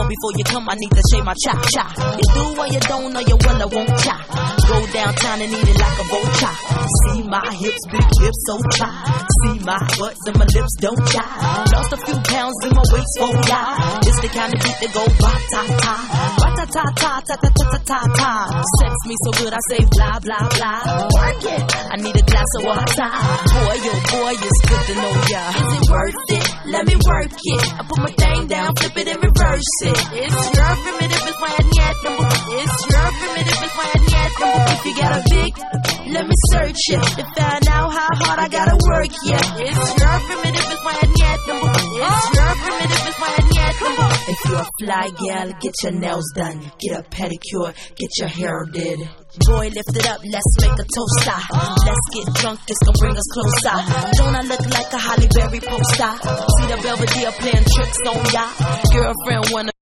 Before you come, I need to shave my cha-cha. You do or you don't, or you will or won't cha. Go downtown and eat it like a vulture. See my hips, big hips, so cha. See my butts and my lips don't cha. Lost a few pounds in my waist, oh yeah. It's the kind of beat that go ba-ta-ta. Ba-ta-ta-ta-ta-ta-ta-ta-ta. Sex me so good I say blah, blah, blah. Work it, I need a glass of water. Boy, oh boy, it's good to know ya. Is it worth it? Let me work it. I put my thing down, flip it and reverse it. It's your primitive, it's my net number. It's your primitive, it's my net number. If you got a big, let me search it to find out how hard I gotta work, yeah. It's your primitive, it's my net number. It's your primitive, it's my net number. If you're a fly gal, get your nails done, get a pedicure, get your hair did. Boy, lift it up, let's make a toaster. Let's get drunk, this gon' bring us closer. Don't I look like a Halle Berry poster? See the Belvedere playing tricks on ya? Girlfriend wanna